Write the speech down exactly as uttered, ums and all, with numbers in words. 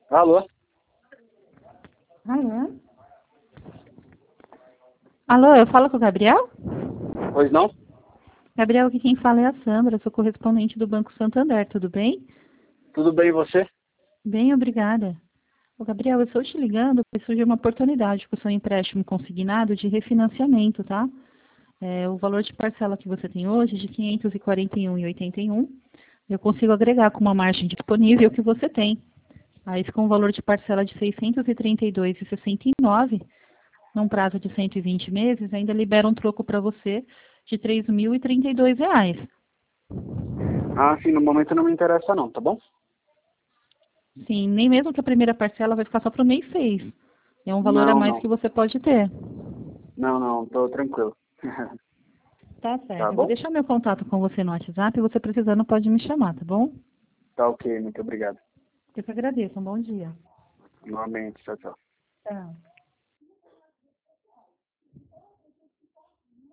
Alô? Alô? Alô, eu falo com o Gabriel? Pois não? Gabriel, aqui quem fala é a Sandra, sou correspondente do Banco Santander, tudo bem? Tudo bem e você? Bem, obrigada. Ô, Gabriel, eu estou te ligando porque surgiu uma oportunidade com o seu empréstimo consignado de refinanciamento, tá? É, o valor de parcela que você tem hoje é de quinhentos e quarenta e um reais e oitenta e um centavos. Eu consigo agregar com uma margem disponível que você tem. Aí fica um valor de parcela de seiscentos e trinta e dois reais e sessenta e nove centavos, num prazo de cento e vinte meses, ainda libera um troco para você de três mil e trinta e dois reais. Ah, sim, no momento não me interessa não, tá bom? Sim, nem mesmo que a primeira parcela vai ficar só para o mês seis. É um valor a Não, mais não. que você pode ter. Não, não, tô tranquilo. Tá Tá certo. Eu vou bom? deixar meu contato com você no WhatsApp e você precisando pode me chamar, tá bom? Tá ok, muito obrigado. Eu que agradeço. Um bom dia. Normalmente, tchau, tchau. Tchau.